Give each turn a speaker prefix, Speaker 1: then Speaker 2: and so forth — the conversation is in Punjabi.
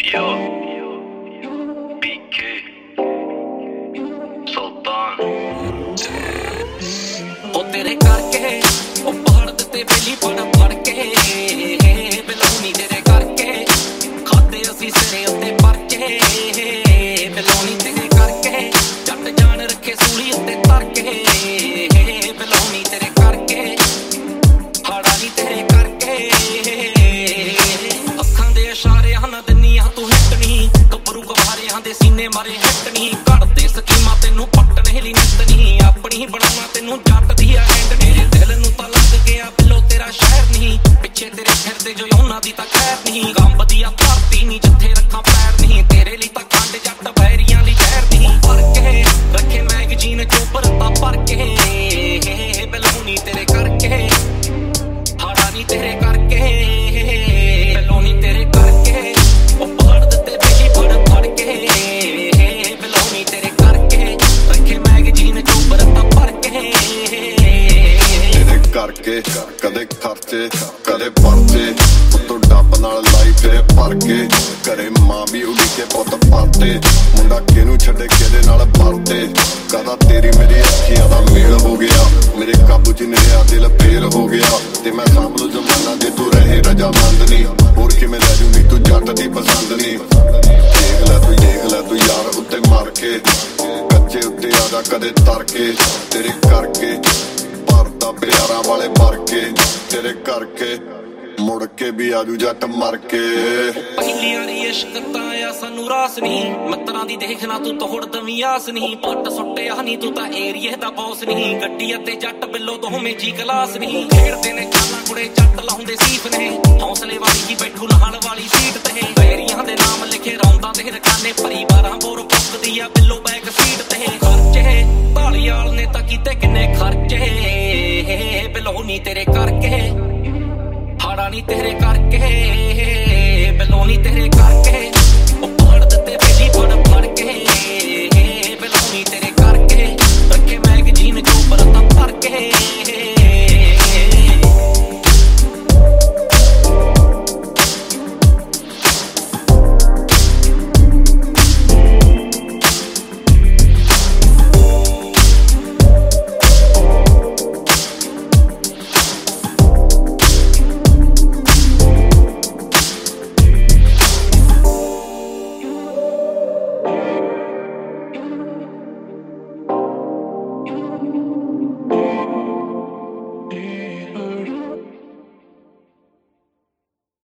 Speaker 1: Yo, BK, Sultan।
Speaker 2: ਉਹ ਤੇਰੇ ਕਰਕੇ ਉਹ ਪਹਾੜ ਤੇ ਬੇਲੀ ਫੜ ਕੇ ਬਲੌਨੀ ਤੇਰੇ ਕਰਕੇ ਖਾਦੇ ਅਸੀਂ ਸਿਰੇ ਉੱਤੇ ਪਰਚੇ ਬਲੌਨੀ ਤੇਰੇ ਕਰਕੇ ਜੱਟ ਜਾਨ ਰੱਖੇ ਸੂਲੀ ਉੱਤੇ ਧਰ ਕੇ ਬਲੌਨੀ ਤੇਰੇ ਕਰਕੇ ਹਾੜਾ ਨਹੀਂ ਤੇਰੇ ਕਰਕੇ ਅੱਖਾਂ ਦੇ ਇਸ਼ਾਰਿਆਂ ਨਾਲ ਦਿੰਨੀਆਂ ਤੂੰ ਹਿੱਟਣੀ ਗੱਭਰੂ ਗਵਾਰਿਆਂ ਦੇ ਸੀਨੇ ਮਾਰੇ ਹਿੱਟਣੀ ਘੜਦੇ ਸਕੀਮਾਂ ਤੈਨੂੰ ਪੱਟਣੇ ਲਈ ਨਿੱਤਣੀ ਆਪਣੀ ਬਣਾਉਣਾ ਤੈਨੂੰ ਜੱਟ ਦੀ ਆ ਹੈਂਡ ਮੇਰੇ ਦਿਲ ਨੂੰ ਤਾਂ ਲੱਗ ਗਿਆ ਬਿੱਲੋ ਤੇਰਾ ਸ਼ਹਿਰ ਨਹੀਂ ਪਿੱਛੇ ਤੇਰੇ ਫਿਰਦੇ ਜੋ ਉਹਨਾਂ ਦੀ ਤਾਂ ਖੈਰ ਨਹੀਂ ਗੰਬ ਦੀ ਆ ਧਰਤੀ ਨਹੀਂ ਜਿੱਥੇ ਰੱਖਾਂ ਪੈਰ ਨਹੀਂ ਤੇਰੇ ਲਈ ਤਾਂ ਖੰਡ ਜੱਟ ਬੈਰੀਆਂ ਲਈ ਜ਼ਹਿਰ ਨਹੀਂ ਭਰ ਕੇ ਰੱਖੇ ਮੈਗਜ਼ੀਨ ਚੋਂ ਭਰਤਾ ਭਰ ਕੇ ਬਲੌਨੀ ਤੇਰੇ ਕਰਕੇ ਹਾੜਾ ਨਹੀਂ ਤੇਰੇ ਕਰਕੇ ਬਲੌਨੀ ਤੇਰੇ ਕਰਕੇ ਉਹ ਪਹਾੜ ਤੇ ਬੇਲੀ ਫੜ ਕੇ ਬਲੌਨੀ ਤੇਰੇ ਕਰਕੇ ਰੱਖੇ ਮੈਗਜ਼ੀਨ ਚੋਂ ਭਰਤਾ ਭਰ ਕੇ
Speaker 3: ਤੇਰੇ ਕਰਕੇ ਕਦੇ ਖਰਚੇ ਕਦੇ ਪਰਚੇ ਉੱਤੋਂ ਡੱਬ ਨਾਲ ਲਾਈ ਫਿਰੇ ਭਰ ਕੇ ਘਰੇ ਮਾਂ ਵੀ ਉਡੀ ਕੇ ਪੁੱਤ ਪਰਤੇ ਮੁੰਡਾ ਕਿਹਨੂੰ ਛੱਡੇ ਕਿਹਦੇ ਨਾਲ ਵਰਤੇ ਕਦਾ ਤੇਰੀ ਮੇਰੀ ਅੱਖੀਆਂ ਦਾ ਮੇਲ ਹੋ ਗਿਆ ਮੇਰੇ ਕਾਬੂ ਚ ਨਹੀਂ ਰਿਹਾ ਦਿਲ ਫੇਲ ਹੋ ਗਿਆ ਤੇ ਮੈਂ ਸਾਂਭ ਲੂ ਜ਼ਮਾਨਾ ਜੇ ਤੂੰ ਰਹੇ ਰਜਾਮੰਦ ਨਹੀਂ ਹੋਰ ਕਿਵੇਂ ਲੈ ਜੂਗੀ ਤੂੰ ਜੱਟ ਦੀ ਪਸੰਦ ਨਹੀਂ ਦੇਖ ਲੈ ਤੂੰ ਯਾਰ ਉੱਤੇ ਮਾਰ ਕੇ ਕੱਚੇ ਉੱਤੇ ਆਦਾ ਕਦੇ ਤਰ ਕੇ ਤੇਰੇ ਕਰਕੇ ਭਰਦਾ ਪਿਆਰਾਂ ਵਾਲੇ ਭਰ ਕੇ ਤੇਰੇ ਕਰਕੇ ਮੁੜ ਕੇ ਵੀ ਆਜੂ ਜੱਟ ਮਰ ਕੇ
Speaker 2: ਪਹਿਲੀ ਵਾਰੀ ਇਸ਼ਕ ਤਾਂ ਆਇਆ ਸਾਨੂੰ ਰਾਸ ਨਹੀਂ ਮਿੱਤਰਾਂ ਦੀ ਦੇਖਣਾ ਤੂੰ ਤੋੜ ਦਵੀਂ ਆਸ ਨਹੀਂ ਪੱਟ ਸੁੱਟਿਆ ਨਹੀਂ ਤੂੰ ਤਾਂ ਏਰੀਏ ਦਾ ਬੌਸ ਨਹੀਂ ਗੱਡੀ ਅਤੇ ਜੱਟ ਬਿੱਲੋ ਦੋਵੇਂ ਜੀ ਕਲਾਸ ਨਹੀਂ ਖੇਡਦੇ ਨੇ ਚਾਲਾਂ ਕੁੜੇ ਜੱਟ ਲਾਉਂਦੇ ਸੀਫ ਨੇ ਹੌਸਲੇ ਵਾਲੀ ਕੀ ਬੈਠੂ ਨਾਲ ਵਾਲੀ ਸੀਟ ਤੇ ਬੈਰੀਆਂ ਦੇ ਨਾਮ ਲਿਖੇ ਰੌਂਦਾਂ ਦੇ ਰਖਾਨੇ ਪਰਿਵਾਰਾਂ ਬੋਰ ਪੁੱਕਦੀ ਆ ਬਿੱਲੋ ਬੈਕ ਸੀਟ ਤੇ ਖਰਚੇ ਢਾਲੀਵਾਲ ਨੇ ਤਾਂ ਕੀਤੇ ਕਿੰਨੇ ਖਰਚੇ ਬਲੌਨੀ ਤੇਰੇ ਕਰਕੇ ਹਾੜਾ ਨਹੀਂ ਤੇਰੇ ਕਰਕੇ ਬਲੌਨੀ ਤੇਰੇ ਕਰਕੇ ਉਹ ਪਹਾੜ ਤੇ ਬੇਲੀ ਫੜ ਕੇ